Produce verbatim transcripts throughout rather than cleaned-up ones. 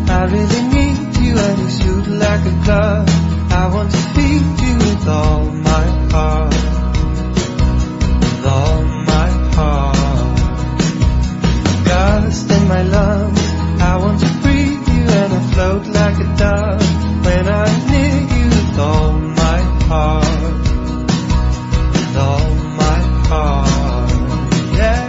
I really need you and you suit like a glove. I want to feed you with all my heart, with all my heart. Gust in my lungs, I want to breathe you and I float like a dove when I'm near you with all my heart, with all my heart, yeah.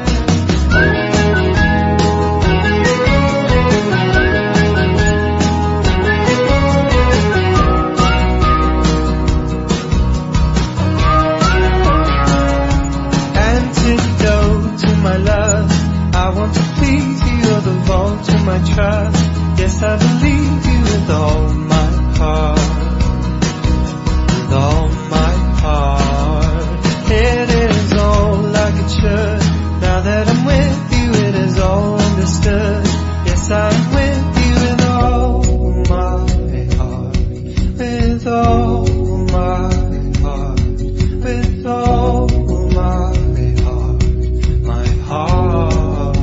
Antidote to my love, I want to please you, you're the vault to my trust. Yes, I believe you with all my heart, with all my heart. It is all like it should. Now that I'm with you, it is all understood. Yes, I'm with you with all my heart, with all my heart, with all my heart, my heart,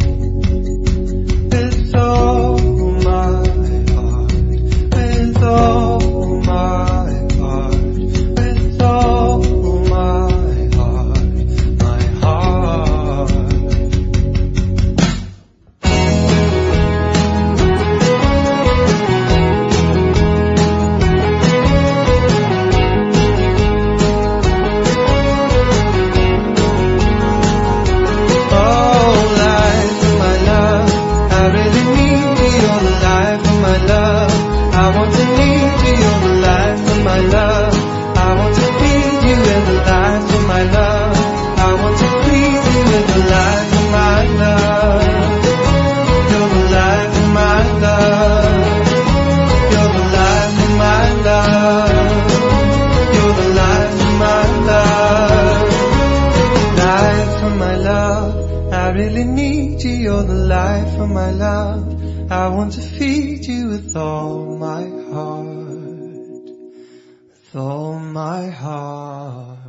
with all my heart, with all my heart, with all my heart, my heart. Oh, life of my love, I really need you, you're the life of my love. I want to need you, you're the life of my love. I want to feed you in the life of my love. I want to please you with the life of my love. You're the life of my love. You're the life of my love. You're the life of my love. Life of my love, I really need you, you're the life of my love. I want to feed you with all my heart, with all my heart.